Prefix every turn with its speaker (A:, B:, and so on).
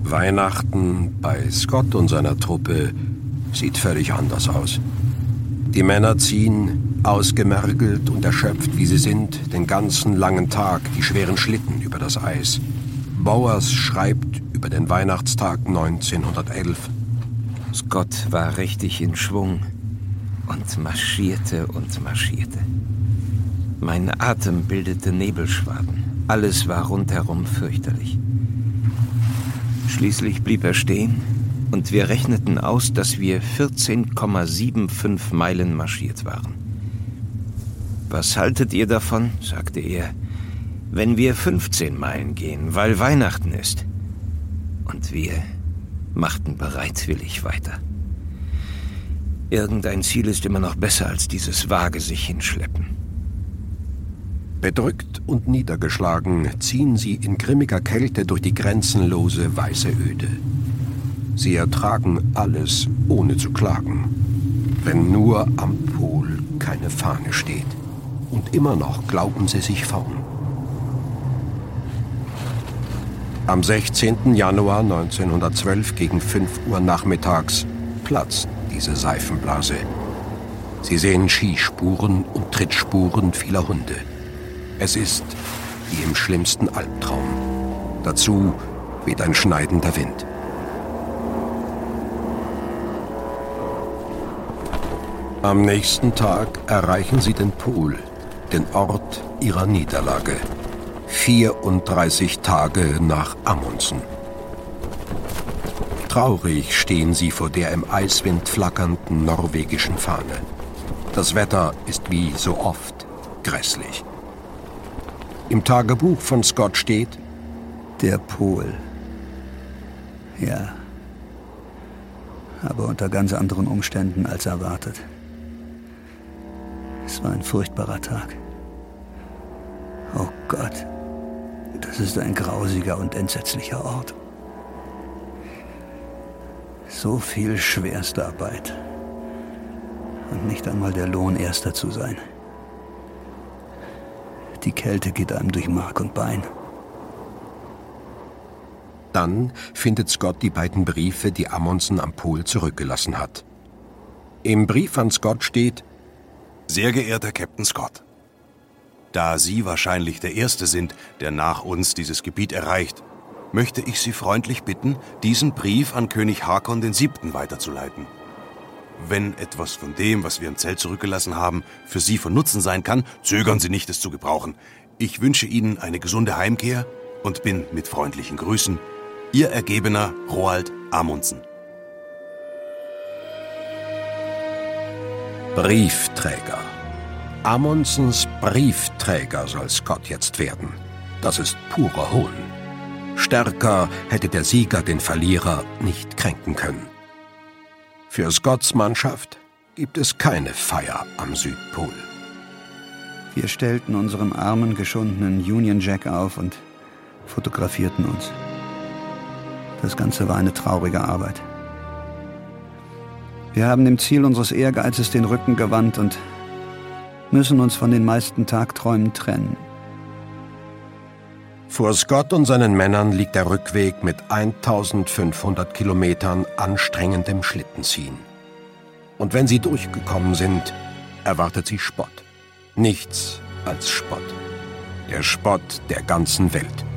A: Weihnachten bei Scott und seiner Truppe sieht völlig anders aus. Die Männer ziehen, ausgemergelt und erschöpft wie sie sind, den ganzen langen Tag die schweren Schlitten über das Eis. Bowers schreibt über den Weihnachtstag 1911.
B: Scott war richtig in Schwung und marschierte und marschierte. Mein Atem bildete Nebelschwaden. Alles war rundherum fürchterlich. Schließlich blieb er stehen und wir rechneten aus, dass wir 14,75 Meilen marschiert waren. »Was haltet ihr davon?« sagte er, »wenn wir 15 Meilen gehen, weil Weihnachten ist?« Und wir machten bereitwillig weiter. Irgendein Ziel ist immer noch besser als dieses vage sich hinschleppen.
A: Bedrückt und niedergeschlagen ziehen sie in grimmiger Kälte durch die grenzenlose weiße Öde. Sie ertragen alles, ohne zu klagen, wenn nur am Pol keine Fahne steht. Und immer noch glauben sie sich vorn. Am 16. Januar 1912 gegen 5 Uhr nachmittags platzt diese Seifenblase. Sie sehen Skispuren und Trittspuren vieler Hunde. Es ist wie im schlimmsten Albtraum. Dazu weht ein schneidender Wind. Am nächsten Tag erreichen sie den Pol, den Ort ihrer Niederlage. 34 Tage nach Amundsen. Traurig stehen sie vor der im Eiswind flackernden norwegischen Fahne. Das Wetter ist wie so oft grässlich. Im Tagebuch von Scott steht:
C: Der Pol. Ja. Aber unter ganz anderen Umständen als erwartet. Es war ein furchtbarer Tag. Oh Gott, das ist ein grausiger und entsetzlicher Ort. So viel Schwerstarbeit. Und nicht einmal der Lohn, Erster zu sein. Die Kälte geht einem durch Mark und Bein.
A: Dann findet Scott die beiden Briefe, die Amundsen am Pol zurückgelassen hat. Im Brief an Scott steht:
D: Sehr geehrter Captain Scott, da Sie wahrscheinlich der Erste sind, der nach uns dieses Gebiet erreicht, möchte ich Sie freundlich bitten, diesen Brief an König Haakon VII. Weiterzuleiten. Wenn etwas von dem, was wir im Zelt zurückgelassen haben, für Sie von Nutzen sein kann, zögern Sie nicht, es zu gebrauchen. Ich wünsche Ihnen eine gesunde Heimkehr und bin mit freundlichen Grüßen Ihr ergebener Roald Amundsen.
A: Briefträger. Amundsens Briefträger soll Scott jetzt werden. Das ist purer Hohn. Stärker hätte der Sieger den Verlierer nicht kränken können. Für Scotts Mannschaft gibt es keine Feier am Südpol.
C: Wir stellten unseren armen, geschundenen Union Jack auf und fotografierten uns. Das Ganze war eine traurige Arbeit. Wir haben dem Ziel unseres Ehrgeizes den Rücken gewandt und müssen uns von den meisten Tagträumen trennen.
A: Vor Scott und seinen Männern liegt der Rückweg mit 1500 Kilometern anstrengendem Schlittenziehen. Und wenn sie durchgekommen sind, erwartet sie Spott. Nichts als Spott. Der Spott der ganzen Welt.